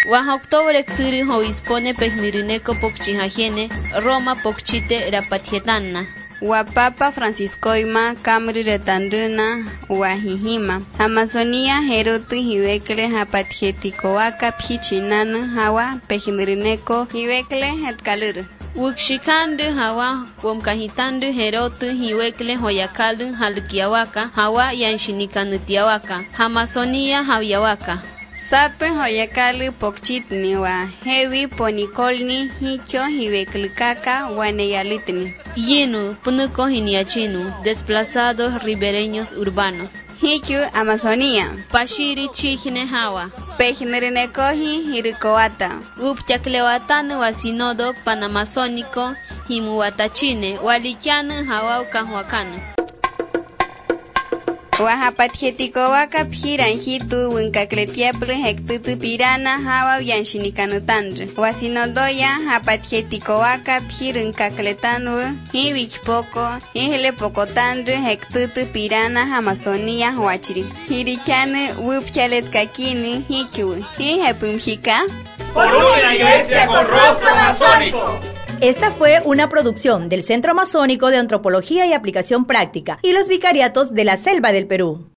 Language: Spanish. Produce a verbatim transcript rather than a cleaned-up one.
Wan octubre xiri hoispone pejnirineco pokchihajene Roma pokchite rapatjetanna. Wapapa Franciscoima Camri retanduna Wahihima Amazonia Herotu Hiwekle Hapatjetikoaka Pichinana Hawa Pejnirineco Hiwekle Hetkalur. Wukshikande hawa womkahitandu herotu hiwekle hoyakaldu halkiawaka hawa yanshinikanutiawaka Amazonia hawyawaka. Satpe hoyakalu pokchitni wa hewi ponikolni hicho hiweklukaka waneyalitni. Yinu punuko hiniachinu desplazados ribereños urbanos. Hichu Amazonia. Pashiri chihne hawa. Pejnirinecohi hirikoata. Upchaklewatanu wasinodo panamazónico himuwatachine walichanu hawa ukahuakanu. Wahapatjetikowaka pjiranjitu winkakletiaplu hektutu pirana hawa yanshinikanutandru. Wasinodoya hapatjetikowaka pjirunkakletanu hiwichpoko hihle pokotandru hektutu pirana Amazonia huachiri. Hirichanu wupchaletkakini hichu. Hihepumjika. Por una iglesia con rostro amazónico. Esta fue una producción del Centro Amazónico de Antropología y Aplicación Práctica y los Vicariatos de la Selva del Perú.